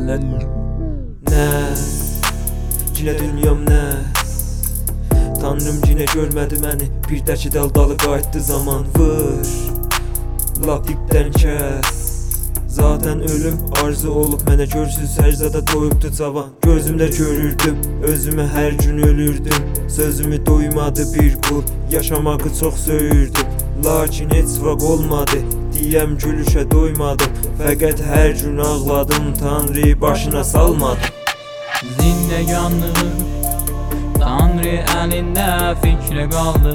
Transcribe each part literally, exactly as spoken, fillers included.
Nəs, cinə dünyam nəs. Tanrım cinə görmədi məni, bir də ki daldalı qayıtdı zaman. Vır, lap dipdən kəs. Zaten ölüm arzu olub mənə, görsüz hərzada doyubdu cavan. Gözümdə görürdüm, özümə hər gün ölürdüm. Sözümü doymadı bir qul, yaşamağı çox söyürdüm. Lakin heç vaxt olmadı, deyəm gülüşə doymadım. Fəqət hər gün ağladım, Tanrı başına salmadım. Zindeganlığı Tanrı əlində fikrə qaldı.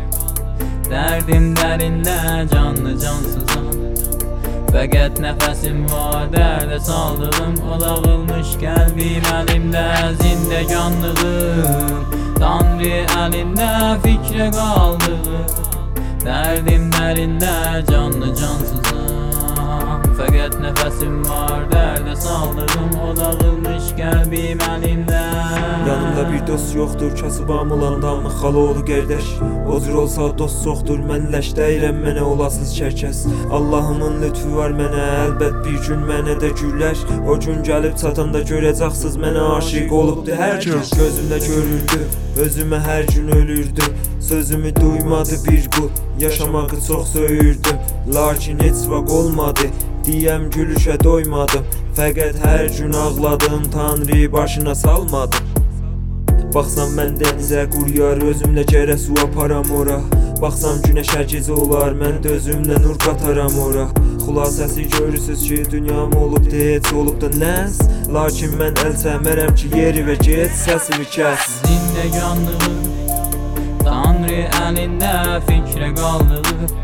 Dərdim dərində canlı cansızam. Fəqət nəfəsim var, dərdə saldığım. O dağılmış qəlbim əlimdə. Zindeganlığım Tanrı əlində fikrə qaldı. Dərdim dərində canlı cansızam. Fəqət nəfəsim var, dərdə saldığım. O dağılmış qəlbim əlimdə. Yanımda bir dost yoxdur, kasıbam olan damı xaloğlu qardaş. O cür olsa dost çoxdur, mən ləş deyirəm mənə olasız kərkəs. Allahımın lütfü var mənə, əlbət bir gün mənə də gülər. O gün gəlib çatanda görəcəksiniz mənə aşiq olubdu hər gün. Gözümdə görürdü, özümə hər gün ölürdüm. Sözümü duymadı bir qul, yaşamağı çox söyürdüm. Lakin heç vaxt olmadı, deyəm gülüşə doymadım. Fəqət hər gün ağladım, Tanrı başına salmadım. Baxsam mən dənizə quruyar, özümlə gərə su aparam ora. Baxsam günəşə gecə olar, mən də özümlə nur qataram ora. Xülasəsi görürsüz ki, dünyam olub heç olub da nəs. Lakin mən əl çəmərəm ki, yeri və get səsimi kəs. Zindeganlığı Tanrı əlində fikrə qaldı.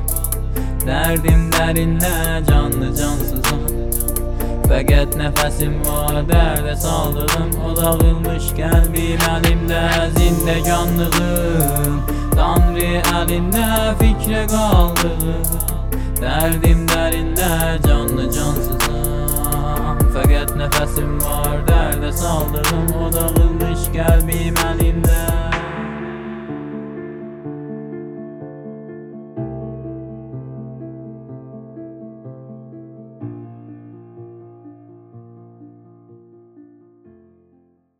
Dərdim dərində canlı cansızam. Fəqət nəfəsim var, dərdə saldığım. O dağılmış qəlbim əlimdə. Zindeganlığım Tanrı əlində fikrə qaldı. Dərdim dərində canlı cansızam. Fəqət nəfəsim var, dərdə saldığım. O dağılmış qəlbim əlimdə.